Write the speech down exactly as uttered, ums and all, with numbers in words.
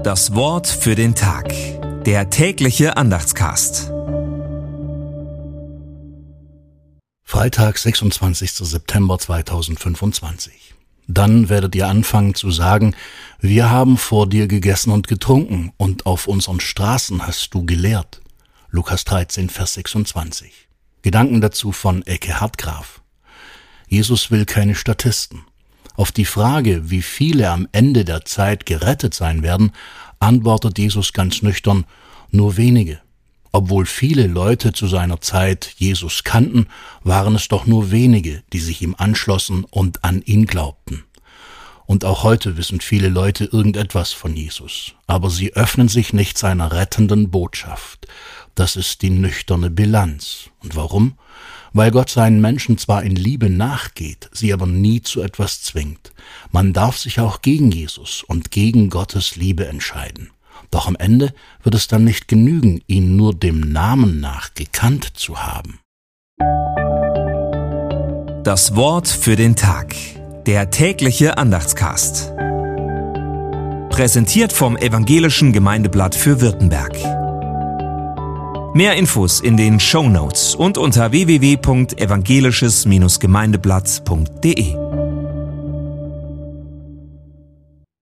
Das Wort für den Tag. Der tägliche Andachtscast. Freitag, sechsundzwanzigster September zweitausendfünfundzwanzig. Dann werdet ihr anfangen zu sagen, wir haben vor dir gegessen und getrunken und auf unseren Straßen hast du gelehrt. Lukas dreizehn, Vers sechsundzwanzig. Gedanken dazu von Ecke Hartgraf. Jesus will keine Statisten. Auf die Frage, wie viele am Ende der Zeit gerettet sein werden, antwortet Jesus ganz nüchtern, nur wenige. Obwohl viele Leute zu seiner Zeit Jesus kannten, waren es doch nur wenige, die sich ihm anschlossen und an ihn glaubten. Und auch heute wissen viele Leute irgendetwas von Jesus, aber sie öffnen sich nicht seiner rettenden Botschaft. Das ist die nüchterne Bilanz. Und warum? Weil Gott seinen Menschen zwar in Liebe nachgeht, sie aber nie zu etwas zwingt. Man darf sich auch gegen Jesus und gegen Gottes Liebe entscheiden. Doch am Ende wird es dann nicht genügen, ihn nur dem Namen nach gekannt zu haben. Das Wort für den Tag. Der tägliche Andachtscast. Präsentiert vom Evangelischen Gemeindeblatt für Württemberg. Mehr Infos in den Shownotes und unter w w w punkt evangelisches Gemeindeblatt punkt de.